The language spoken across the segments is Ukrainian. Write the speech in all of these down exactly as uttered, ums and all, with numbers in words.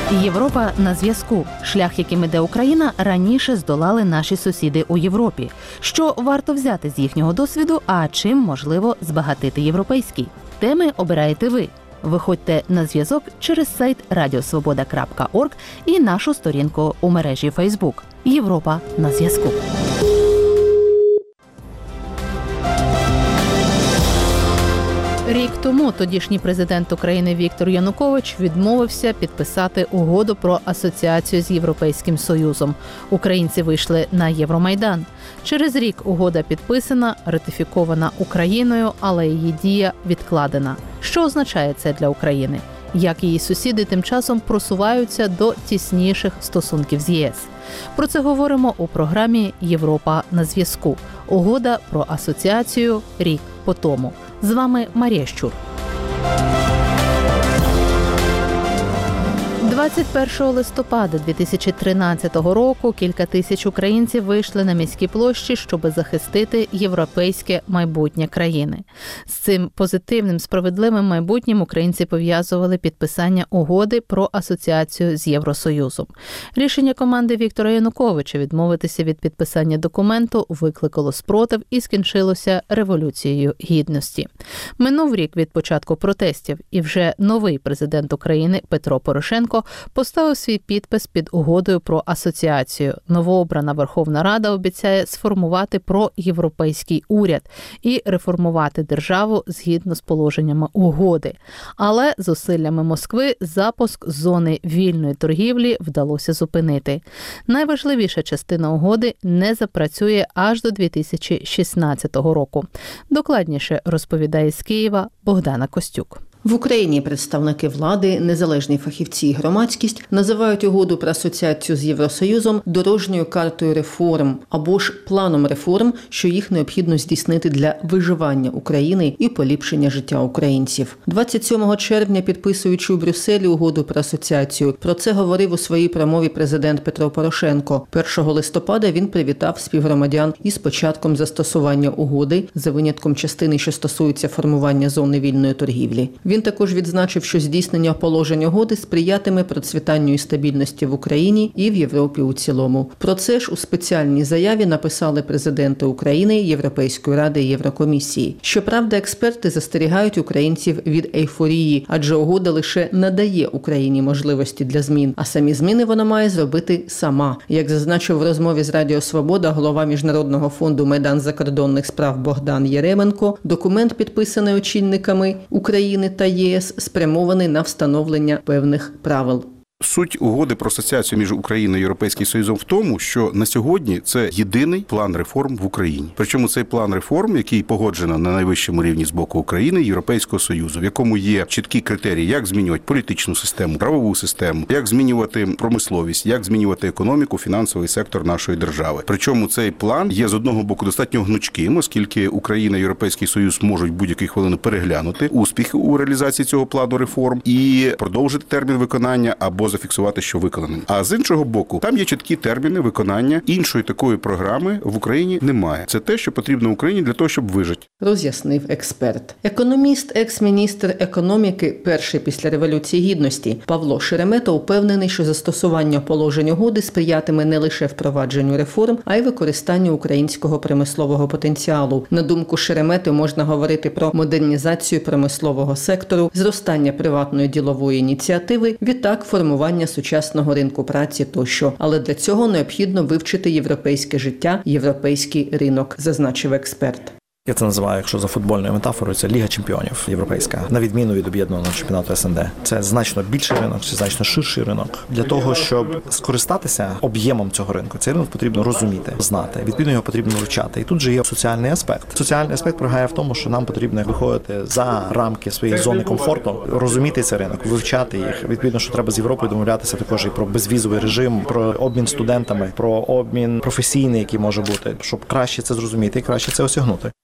Європа на зв'язку. Шлях, яким іде Україна, раніше здолали наші сусіди у Європі. Що варто взяти з їхнього досвіду, а чим можливо збагатити європейський? Теми обираєте ви. Виходьте на зв'язок через сайт радіосвобода крапка орг і нашу сторінку у мережі Фейсбук. Європа на зв'язку. Рік тому тодішній президент України Віктор Янукович відмовився підписати угоду про асоціацію з Європейським Союзом. Українці вийшли на Євромайдан. Через рік угода підписана, ратифікована Україною, але її дія відкладена. Що означає це для України? Як її сусіди тим часом просуваються до тісніших стосунків з ЄС? Про це говоримо у програмі «Європа на зв'язку». Угода про асоціацію рік по тому. З вами Марія Щур. двадцять першого листопада дві тисячі тринадцятого року кілька тисяч українців вийшли на міські площі, щоб захистити європейське майбутнє країни. З цим позитивним, справедливим майбутнім українці пов'язували підписання угоди про асоціацію з Євросоюзом. Рішення команди Віктора Януковича відмовитися від підписання документу викликало спротив і скінчилося Революцією Гідності. Минув рік від початку протестів, і вже новий президент України Петро Порошенко поставив свій підпис під угодою про асоціацію. Новообрана Верховна Рада обіцяє сформувати проєвропейський уряд і реформувати державу згідно з положеннями угоди. Але зусиллями Москви запуск зони вільної торгівлі вдалося зупинити. Найважливіша частина угоди не запрацює аж до дві тисячі шістнадцятого року. Докладніше розповідає з Києва Богдана Костюк. В Україні представники влади, незалежні фахівці і громадськість називають угоду про асоціацію з Євросоюзом дорожньою картою реформ або ж планом реформ, що їх необхідно здійснити для виживання України і поліпшення життя українців. двадцять сьомого червня, підписуючи у Брюсселі угоду про асоціацію, про це говорив у своїй промові президент Петро Порошенко. першого листопада він привітав співгромадян із початком застосування угоди, за винятком частини, що стосується формування зони вільної торгівлі. Він також відзначив, що здійснення положень угоди сприятиме процвітанню і стабільності в Україні і в Європі у цілому. Про це ж у спеціальній заяві написали президенти України, Європейської ради і Єврокомісії. Щоправда, експерти застерігають українців від ейфорії, адже угода лише надає Україні можливості для змін, а самі зміни вона має зробити сама. Як зазначив в розмові з Радіо Свобода голова Міжнародного фонду Майдан закордонних справ Богдан Єременко, документ, підписаний очільниками України та ЄС, спрямований на встановлення певних правил. Суть угоди про асоціацію між Україною і Європейським Союзом в тому, що на сьогодні це єдиний план реформ в Україні. Причому цей план реформ, який погоджено на найвищому рівні з боку України і Європейського Союзу, в якому є чіткі критерії, як змінювати політичну систему, правову систему, як змінювати промисловість, як змінювати економіку, фінансовий сектор нашої держави. Причому цей план є з одного боку достатньо гнучким, оскільки Україна і Європейський Союз можуть будь-які хвилини переглянути успіхи у реалізації цього плану реформ і продовжити термін виконання або зафіксувати, що виконаним. А з іншого боку, там є чіткі терміни виконання. Іншої такої програми в Україні немає. Це те, що потрібно Україні для того, щоб вижити. Роз'яснив експерт. Економіст, екс-міністр економіки, перший після Революції Гідності, Павло Шеремета упевнений, що застосування положень угоди сприятиме не лише впровадженню реформ, а й використанню українського промислового потенціалу. На думку Шеремети, можна говорити про модернізацію промислового сектору, зростання приватної ділової ініціативи, відтак формування сучасного ринку праці тощо. Але для цього необхідно вивчити європейське життя, європейський ринок, зазначив експерт. Я це називаю, якщо за футбольною метафорою, це Ліга чемпіонів європейська, на відміну від об'єднаного чемпіонату ес ен де. Це значно більший ринок, це значно ширший ринок. Для того, щоб скористатися об'ємом цього ринку, цей ринок потрібно розуміти, знати, відповідно його потрібно вивчати. І тут же є соціальний аспект. Соціальний аспект полягає в тому, що нам потрібно виходити за рамки своєї зони комфорту, розуміти цей ринок, вивчати їх. Відповідно, що треба з Європою домовлятися також і про безвізовий режим, про обмін студентами, про обмін професійний, який може бути, щоб краще це зрозуміти і краще це осягнути.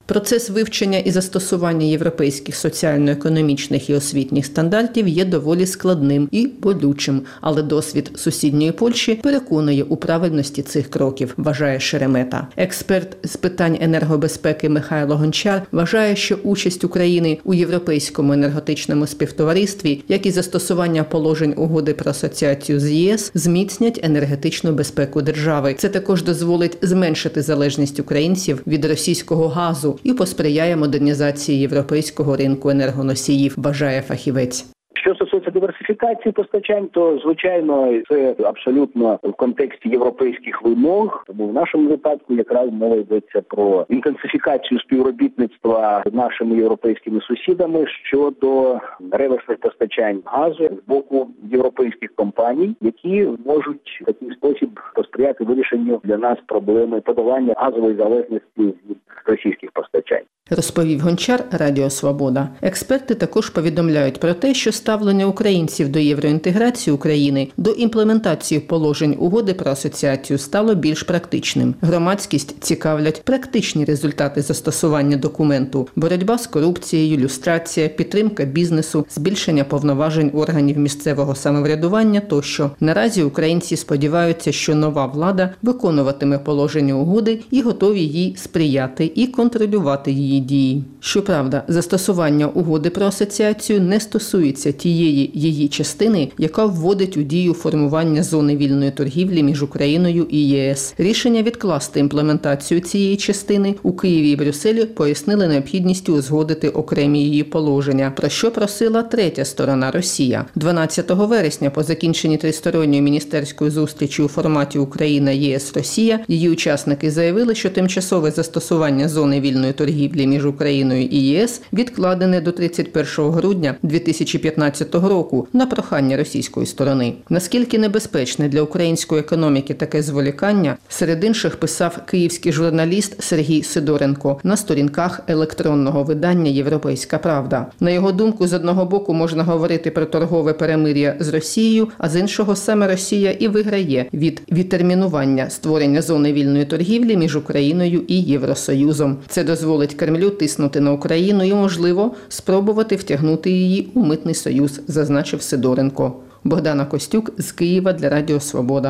Процес вивчення і застосування європейських соціально-економічних і освітніх стандартів є доволі складним і болючим, але досвід сусідньої Польщі переконує у правильності цих кроків, вважає Шеремета. Експерт з питань енергобезпеки Михайло Гончар вважає, що участь України у європейському енергетичному співтоваристві, як і застосування положень угоди про асоціацію з ЄС, зміцнять енергетичну безпеку держави. Це також дозволить зменшити залежність українців від російського газу і посприяє модернізації європейського ринку енергоносіїв, вважає фахівець. Що стосується диверсифікації постачань, то, звичайно, це абсолютно в контексті європейських вимог. Тому в нашому випадку якраз мова йдеться про інтенсифікацію співробітництва з нашими європейськими сусідами щодо реверсних постачань газу з боку європейських компаній, які можуть в такий спосіб посприяти вирішенню для нас проблеми подолання газової залежності від російських постачань. Розповів Гончар, Радіо Свобода. Експерти також повідомляють про те, що ставлення українців до євроінтеграції України, до імплементації положень угоди про асоціацію стало більш практичним. Громадськість цікавлять практичні результати застосування документу: боротьба з корупцією, люстрація, підтримка бізнесу, збільшення повноважень органів місцевого самоврядування тощо. Наразі українці сподіваються, що нова влада виконуватиме положення угоди і готові їй сприяти і контролювати її дії. Щоправда, застосування угоди про асоціацію не стосується тієї її частини, яка вводить у дію формування зони вільної торгівлі між Україною і ЄС. Рішення відкласти імплементацію цієї частини у Києві і Брюсселі пояснили необхідністю узгодити окремі її положення, про що просила третя сторона – Росія. дванадцятого вересня по закінченні тристоронньої міністерської зустрічі у форматі Україна-ЄС-Росія її учасники заявили, що тимчасове застосування зони вільної торгівлі між Україною і ЄС відкладене до тридцять першого грудня дві тисячі п'ятнадцятого року на прохання російської сторони. Наскільки небезпечне для української економіки таке зволікання, серед інших писав київський журналіст Сергій Сидоренко на сторінках електронного видання «Європейська правда». На його думку, з одного боку можна говорити про торгове перемир'я з Росією, а з іншого саме Росія і виграє від відтермінування створення зони вільної торгівлі між Україною і Євросоюзом. Це дозволить Кремлю тиснути на Україну і, можливо, спробувати втягнути її у митний союз, зазначив Сидоренко. Богдана Костюк з Києва для Радіо Свобода.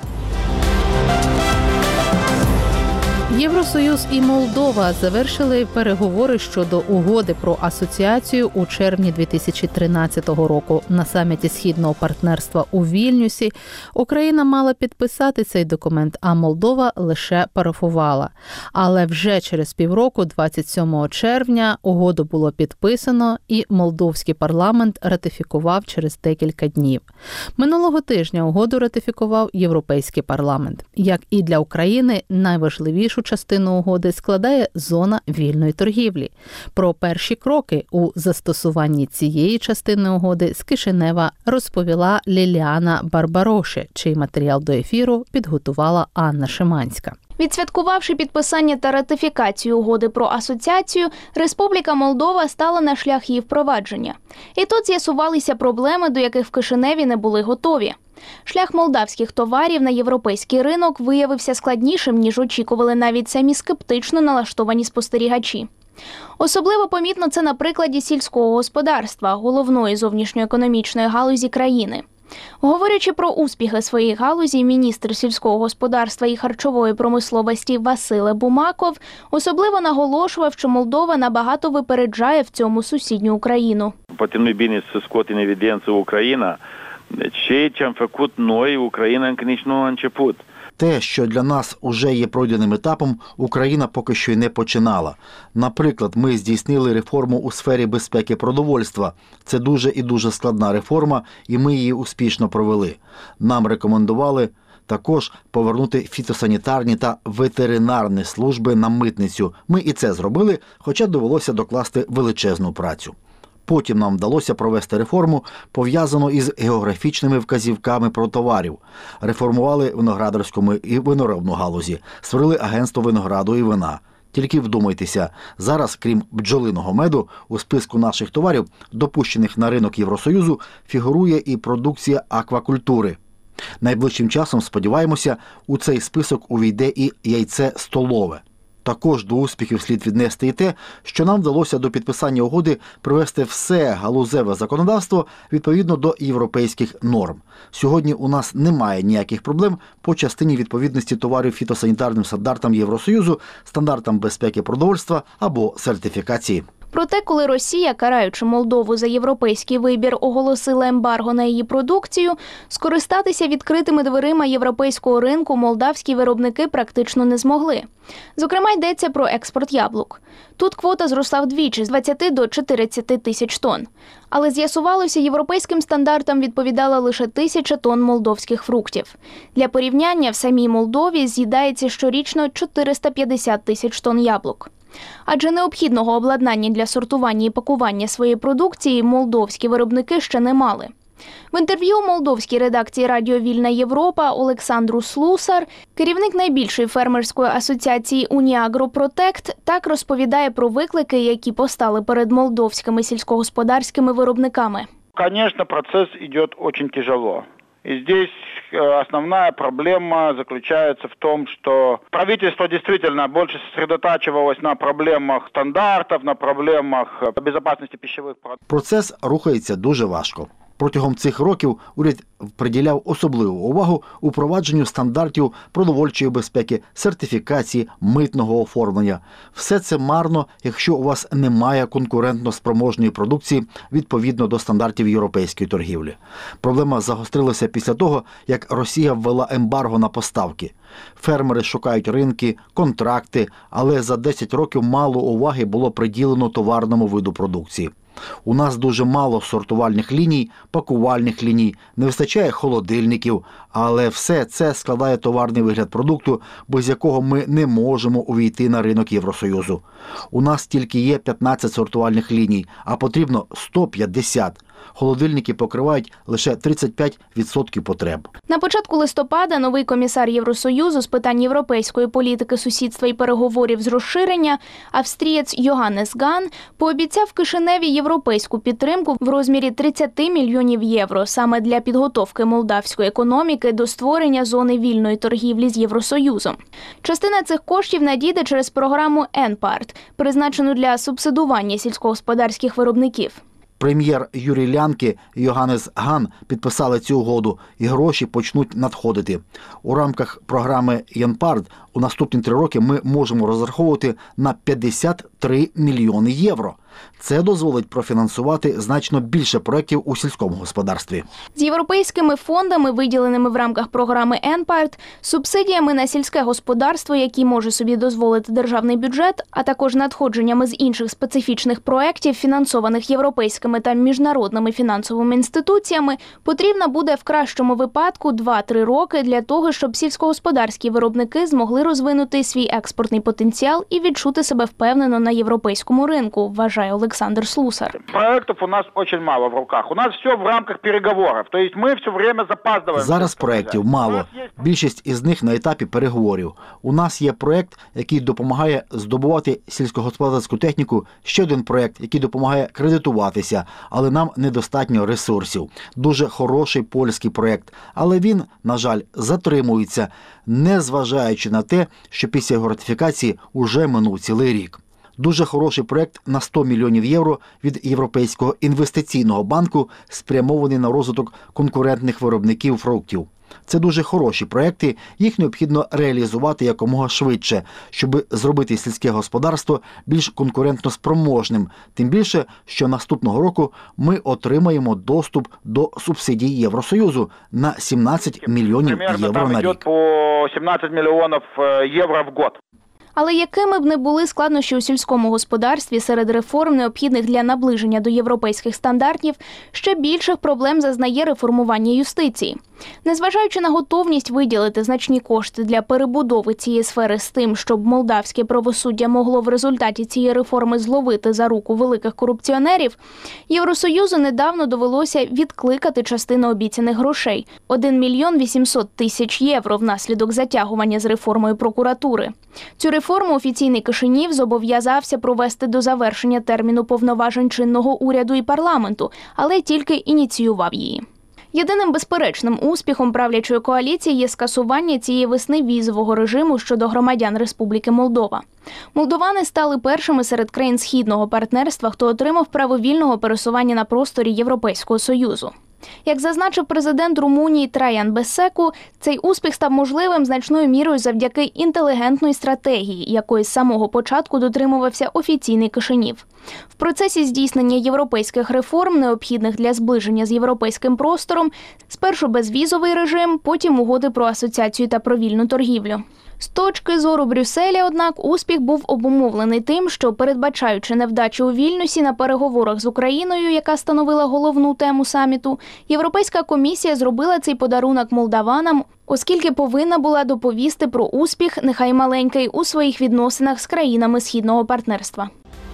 Євросоюз і Молдова завершили переговори щодо угоди про асоціацію у червні дві тисячі тринадцятого року. На саміті Східного партнерства у Вільнюсі Україна мала підписати цей документ, а Молдова лише парафувала. Але вже через півроку, двадцять сьомого червня, угоду було підписано і молдовський парламент ратифікував через декілька днів. Минулого тижня угоду ратифікував Європейський парламент. Як і для України, найважливішу частину угоди складає зона вільної торгівлі. Про перші кроки у застосуванні цієї частини угоди з Кишинева розповіла Ліліана Барбароше, чий матеріал до ефіру підготувала Анна Шиманська. Відсвяткувавши підписання та ратифікацію угоди про асоціацію, Республіка Молдова стала на шлях її впровадження. І тут з'ясувалися проблеми, до яких в Кишиневі не були готові. Шлях молдавських товарів на європейський ринок виявився складнішим, ніж очікували навіть самі скептично налаштовані спостерігачі. Особливо помітно це на прикладі сільського господарства, головної зовнішньоекономічної галузі країни. Говорячи про успіхи своєї галузі, міністр сільського господарства і харчової промисловості Василе Бумаков особливо наголошував, що Молдова набагато випереджає в цьому сусідню Україну. Poate bine să scot în evidență Ucraina, ceea ce am făcut noi, Ucraina încă nici nu a început. Те, що для нас уже є пройденим етапом, Україна поки що й не починала. Наприклад, ми здійснили реформу у сфері безпеки продовольства. Це дуже і дуже складна реформа, і ми її успішно провели. Нам рекомендували також повернути фітосанітарні та ветеринарні служби на митницю. Ми і це зробили, хоча довелося докласти величезну працю. Потім нам вдалося провести реформу, пов'язану із географічними вказівками про товарів. Реформували виноградарську і виноробну галузі, створили агентство винограду і вина. Тільки вдумайтеся, зараз, крім бджолиного меду, у списку наших товарів, допущених на ринок Євросоюзу, фігурує і продукція аквакультури. Найближчим часом, сподіваємося, у цей список увійде і яйце столове. Також до успіхів слід віднести і те, що нам вдалося до підписання угоди привести все галузеве законодавство відповідно до європейських норм. Сьогодні у нас немає ніяких проблем по частині відповідності товарів фітосанітарним стандартам Євросоюзу, стандартам безпеки продовольства або сертифікації. Проте, коли Росія, караючи Молдову за європейський вибір, оголосила ембарго на її продукцію, скористатися відкритими дверима європейського ринку молдавські виробники практично не змогли. Зокрема, йдеться про експорт яблук. Тут квота зросла вдвічі – з двадцяти до чотиридцяти тисяч тонн. Але з'ясувалося, європейським стандартам відповідала лише тисяча тонн молдовських фруктів. Для порівняння, в самій Молдові з'їдається щорічно чотириста п'ятдесят тисяч тонн яблук. Адже необхідного обладнання для сортування і пакування своєї продукції молдовські виробники ще не мали. В інтерв'ю молдовській редакції радіо «Вільна Європа» Олександру Слусар, керівник найбільшої фермерської асоціації «Уніагропротект», так розповідає про виклики, які постали перед молдовськими сільськогосподарськими виробниками. Конечно, процесс идет очень тяжело. И здесь основная проблема заключается в том, что правительство действительно больше сосредотачивалось на проблемах стандартов, на проблемах безопасности пищевых продуктов. Процес рухається дуже важко. Протягом цих років уряд приділяв особливу увагу упровадженню стандартів продовольчої безпеки, сертифікації, митного оформлення. Все це марно, якщо у вас немає конкурентно-спроможної продукції відповідно до стандартів європейської торгівлі. Проблема загострилася після того, як Росія ввела ембарго на поставки. Фермери шукають ринки, контракти, але за десять років мало уваги було приділено товарному виду продукції. У нас дуже мало сортувальних ліній, пакувальних ліній, не вистачає холодильників, але все це складає товарний вигляд продукту, без якого ми не можемо увійти на ринок Євросоюзу. У нас тільки є п'ятнадцять сортувальних ліній, а потрібно сто п'ятдесят. Холодильники покривають лише тридцять п'ять відсотків потреб. На початку листопада новий комісар Євросоюзу з питань європейської політики, сусідства і переговорів з розширення, австрієць Йоганнес Ган, пообіцяв в Кишиневі європейську підтримку в розмірі тридцять мільйонів євро саме для підготовки молдавської економіки до створення зони вільної торгівлі з Євросоюзом. Частина цих коштів надійде через програму «Енпарт», призначену для субсидування сільськогосподарських виробників. Прем'єр Юрій Лянке і Йоганнес Ган підписали цю угоду, і гроші почнуть надходити. У рамках програми «Енпарт» у наступні три роки ми можемо розраховувати на п'ятдесят три мільйони євро. Це дозволить профінансувати значно більше проєктів у сільському господарстві. З європейськими фондами, виділеними в рамках програми «Енпарт», субсидіями на сільське господарство, які може собі дозволити державний бюджет, а також надходженнями з інших специфічних проєктів, фінансованих європейськими та міжнародними фінансовими інституціями, потрібно буде в кращому випадку два-три роки для того, щоб сільськогосподарські виробники змогли розвинути свій експортний потенціал і відчути себе впевнено на європейському ринку, вважає Олександр Слусар. Проектов у нас очень мало в руках. У нас все в рамках переговорів. Тобто ми все время запаздуємо. Зараз проєктів мало. Більшість із них на етапі переговорів. У нас є проєкт, який допомагає здобувати сільськогосподарську техніку, ще один проєкт, який допомагає кредитуватися, але нам недостатньо ресурсів. Дуже хороший польський проєкт, але він, на жаль, затримується, незважаючи на те, що після його ратифікації уже минув цілий рік. Дуже хороший проєкт на сто мільйонів євро від Європейського інвестиційного банку, спрямований на розвиток конкурентних виробників фруктів. Це дуже хороші проєкти, їх необхідно реалізувати якомога швидше, щоб зробити сільське господарство більш конкурентно спроможним. Тим більше, що наступного року ми отримаємо доступ до субсидій Євросоюзу на сімнадцять мільйонів євро на рік. По сімнадцять мільйонів євро в год. Але якими б не були складнощі у сільському господарстві серед реформ, необхідних для наближення до європейських стандартів, ще більших проблем зазнає реформування юстиції. Незважаючи на готовність виділити значні кошти для перебудови цієї сфери з тим, щоб молдавське правосуддя могло в результаті цієї реформи зловити за руку великих корупціонерів, Євросоюзу недавно довелося відкликати частину обіцяних грошей – один мільйон вісімсот тисяч євро внаслідок затягування з реформою прокуратури. Цю реформу офіційний Кишинів зобов'язався провести до завершення терміну повноважень чинного уряду і парламенту, але тільки ініціював її. Єдиним безперечним успіхом правлячої коаліції є скасування цієї весни візового режиму щодо громадян Республіки Молдова. Молдовани стали першими серед країн Східного партнерства, хто отримав право вільного пересування на просторі Європейського Союзу. Як зазначив президент Румунії Траян Бесеку, цей успіх став можливим значною мірою завдяки інтелігентної стратегії, якої з самого початку дотримувався офіційний Кишинів. В процесі здійснення європейських реформ, необхідних для зближення з європейським простором, спершу безвізовий режим, потім угоди про асоціацію та про вільну торгівлю. З точки зору Брюсселя, однак, успіх був обумовлений тим, що, передбачаючи невдачу у Вільнюсі на переговорах з Україною, яка становила головну тему саміту, Європейська комісія зробила цей подарунок молдаванам, оскільки повинна була доповісти про успіх, нехай маленький, у своїх відносинах з країнами Східного партнерства.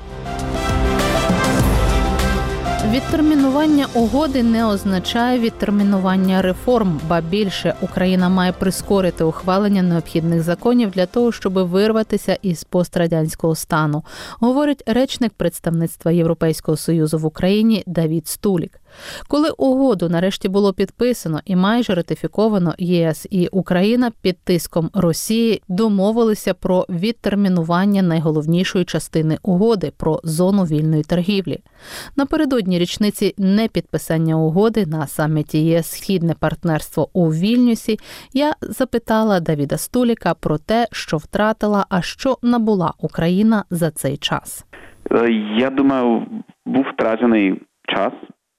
Відтермінування угоди не означає відтермінування реформ, ба більше, Україна має прискорити ухвалення необхідних законів для того, щоб вирватися із пострадянського стану, говорить речник представництва Європейського Союзу в Україні Давід Стулік. Коли угоду нарешті було підписано і майже ратифіковано, ЄС і Україна під тиском Росії домовилися про відтермінування найголовнішої частини угоди про зону вільної торгівлі. Напередодні річниці непідписання угоди на саміті ЄС «Східне партнерство» у Вільнюсі я запитала Давіда Стуліка про те, що втратила, а що набула Україна за цей час. Я думаю, був втрачений час.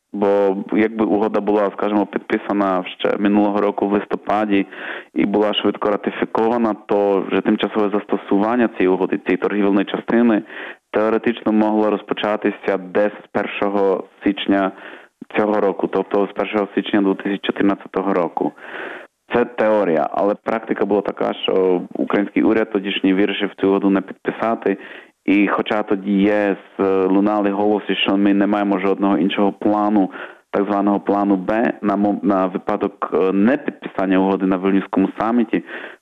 Бо якби угода була, скажімо, підписана ще минулого року в листопаді і була швидко ратифікована, то вже тимчасове застосування цієї угоди, цієї торгівельної частини, теоретично могло розпочатися десь з першого січня цього року, тобто з першого січня дві тисячі чотирнадцятого року. Це теорія, але практика була така, що український уряд тодішній вирішив цю угоду не підписати. І хоча тоді ЄС лунали голоси, що ми не маємо жодного іншого плану, так званого плану Б, на, на випадок непідписання угоди на Вільнюському саміті,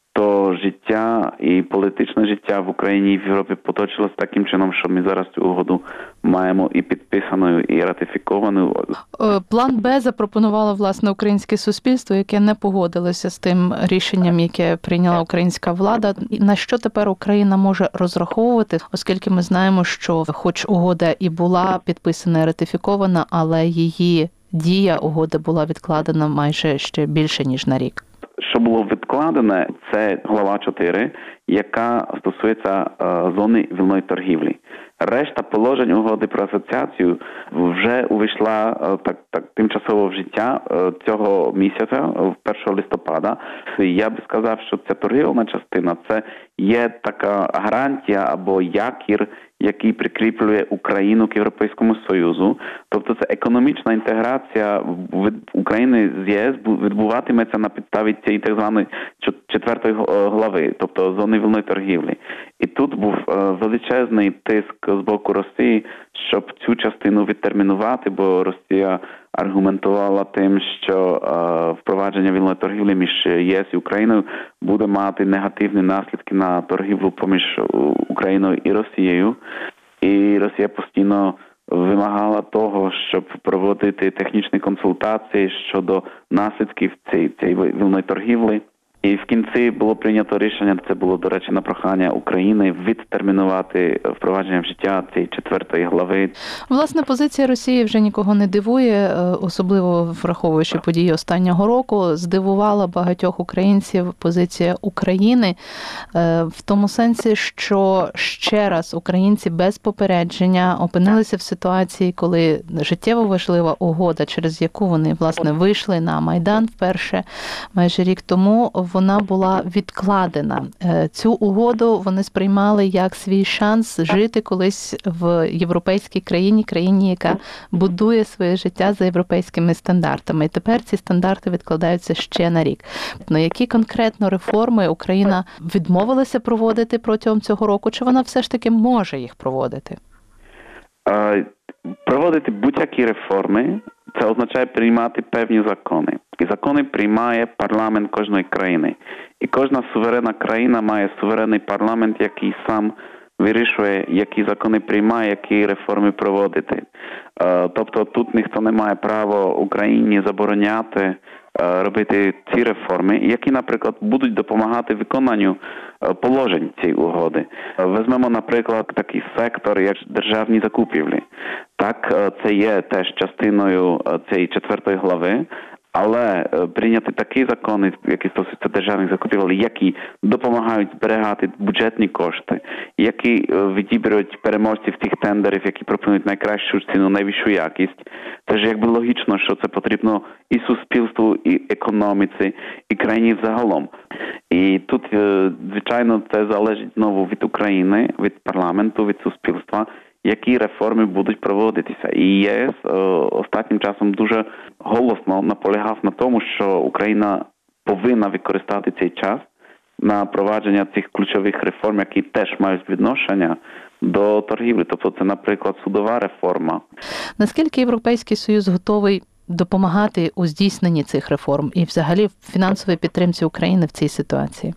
то життя і політичне життя в Україні і в Європі поточилось таким чином, що ми зараз цю угоду маємо і підписаною, і ратифікованою. План Б запропонувало, власне, українське суспільство, яке не погодилося з тим рішенням, яке прийняла українська влада. На що тепер Україна може розраховувати, оскільки ми знаємо, що хоч угода і була підписана і ратифікована, але її дія угоди була відкладена майже ще більше, ніж на рік. Що було відкладене, це глава чотири, яка стосується е, зони вільної торгівлі. Решта положень угоди про асоціацію вже увійшла е, так, так тимчасово в життя е, цього місяця, першого листопада. Я би сказав, що ця торгівельна частина – це є така гарантія або якір, який прикріплює Україну к Європейському Союзу. Тобто це економічна інтеграція від України з ЄС відбуватиметься на підставі цієї так званої четвертої глави, тобто зони вільної торгівлі. І тут був величезний тиск з боку Росії, щоб цю частину відтермінувати, бо Росія аргументувала тим, що е, впровадження вільної торгівлі між ЄС і Україною буде мати негативні наслідки на торгівлю поміж Україною і Росією. І Росія постійно вимагала того, щоб проводити технічні консультації щодо наслідків цієї, цієї вільної торгівлі. І в кінці було прийнято рішення, це було, до речі, на прохання України, відтермінувати впровадження в життя цієї четвертої глави. Власне, позиція Росії вже нікого не дивує, особливо враховуючи події останнього року. Здивувала багатьох українців позиція України в тому сенсі, що ще раз українці без попередження опинилися в ситуації, коли життєво важлива угода, через яку вони, власне, вийшли на Майдан вперше майже рік тому, вона була відкладена. Цю угоду вони сприймали як свій шанс жити колись в європейській країні, країні, яка будує своє життя за європейськими стандартами. І тепер ці стандарти відкладаються ще на рік. На які конкретно реформи Україна відмовилася проводити протягом цього року, чи вона все ж таки може їх проводити? Проводити будь-які реформи – це означає приймати певні закони. І закони приймає парламент кожної країни. І кожна суверенна країна має суверенний парламент, який сам вирішує, які закони приймає, які реформи проводити. Тобто тут ніхто не має права Україні забороняти робити ці реформи, які, наприклад, будуть допомагати виконанню положень цієї угоди. Візьмемо, наприклад, такий сектор, як державні закупівлі. Так, це є теж частиною цієї четвертої глави, але прийняти такі закони, які стосуються державних закупівель, які допомагають зберігати бюджетні кошти, які відіберуть переможців тих тендерів, які пропонують найкращу ціну, найвищу якість. Це ж якби логічно, що це потрібно і суспільству, і економіці, і країні взагалом. І тут, звичайно, це залежить знову від України, від парламенту, від суспільства, які реформи будуть проводитися. І ЄС останнім часом дуже голосно наполягав на тому, що Україна повинна використати цей час на провадження цих ключових реформ, які теж мають відношення до торгівлі. Тобто це, наприклад, судова реформа. Наскільки Європейський Союз готовий допомагати у здійсненні цих реформ і взагалі в фінансовій підтримці України в цій ситуації?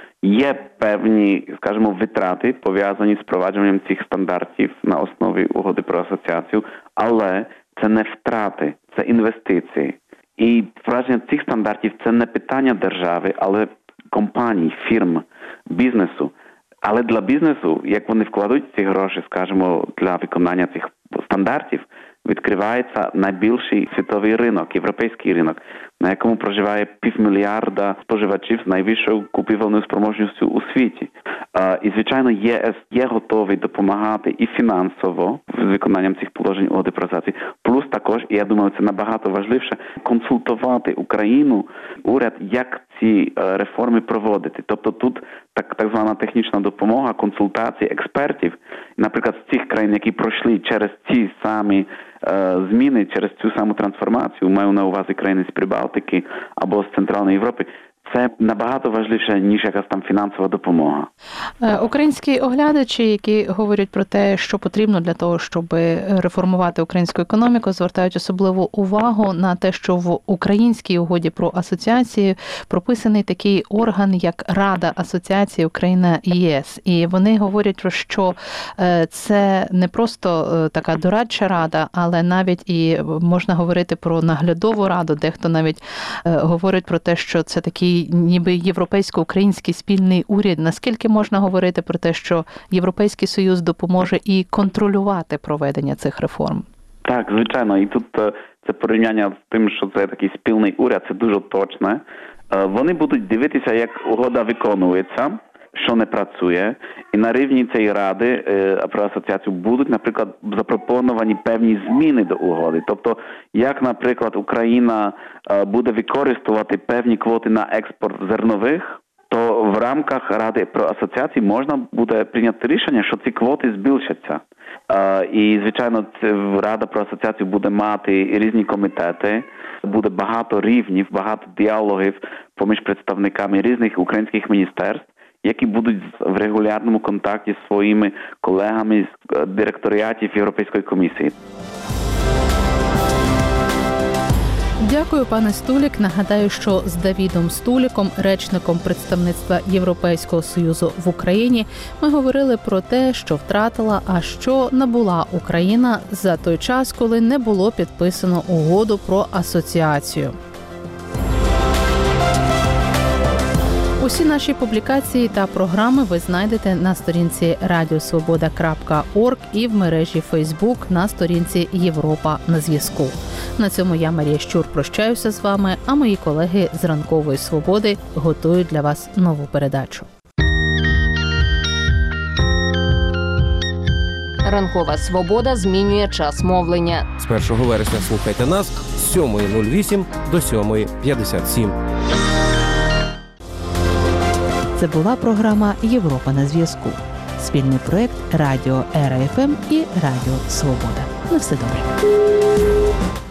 Є певні, скажімо, витрати, пов'язані з впровадженням цих стандартів на основі угоди про асоціацію, але це не втрати, це інвестиції. І впровадження цих стандартів – це не питання держави, але компаній, фірм, бізнесу. Але для бізнесу, як вони вкладуть ці гроші, скажімо, для виконання цих стандартів, відкривається найбільший світовий ринок, європейський ринок, на якому проживає півмільярда споживачів з найвищою купівельною спроможністю у світі. І, звичайно, ЄС є готовий допомагати і фінансово з виконанням цих положень угоди про асоціацію. Плюс також, і я думаю, це набагато важливіше, консультувати Україну, уряд, як ці реформи проводити. Тобто тут так, так звана технічна допомога, консультації експертів, наприклад, з цих країн, які пройшли через ці самі е, зміни, через цю саму трансформацію, маю на увазі країни з Прибалтики або з Центральної Європи, це набагато важливіше, ніж якась там фінансова допомога. Українські оглядачі, які говорять про те, що потрібно для того, щоб реформувати українську економіку, звертають особливу увагу на те, що в українській угоді про асоціацію прописаний такий орган, як Рада асоціації Україна-ЄС. І вони говорять про що це не просто така дорадча рада, але навіть і можна говорити про наглядову раду. Дехто навіть говорить про те, що це такий ніби європейсько-український спільний уряд. Наскільки можна говорити про те, що Європейський Союз допоможе і контролювати проведення цих реформ? Так, звичайно. І тут це порівняння з тим, що це такий спільний уряд, це дуже точне. Вони будуть дивитися, як угода виконується, що не працює, і на рівні цієї ради про асоціацію будуть, наприклад, запропоновані певні зміни до угоди. Тобто, як, наприклад, Україна буде використовувати певні квоти на експорт зернових, то в рамках Ради про асоціацію можна буде прийняти рішення, що ці квоти збільшаться. І, звичайно, Рада про асоціацію буде мати різні комітети, буде багато рівнів, багато діалогів поміж представниками різних українських міністерств, які будуть в регулярному контакті з своїми колегами з директоріатів Європейської комісії. Дякую, пане Стулік. Нагадаю, що з Давідом Стуліком, речником представництва Європейського Союзу в Україні, ми говорили про те, що втратила, а що набула Україна за той час, коли не було підписано угоду про асоціацію. Усі наші публікації та програми ви знайдете на сторінці радіосвобода крапка орг і в мережі Фейсбук на сторінці Європа на зв'язку. На цьому я, Марія Щур, прощаюся з вами, а мої колеги з Ранкової Свободи готують для вас нову передачу. Ранкова Свобода змінює час мовлення. З першого вересня слухайте нас з сьомої нуль вісім до сьомої п'ятдесят сім. Це була програма «Європа на зв'язку». Спільний проєкт Радіо Ера еф ем і Радіо Свобода. На все добре.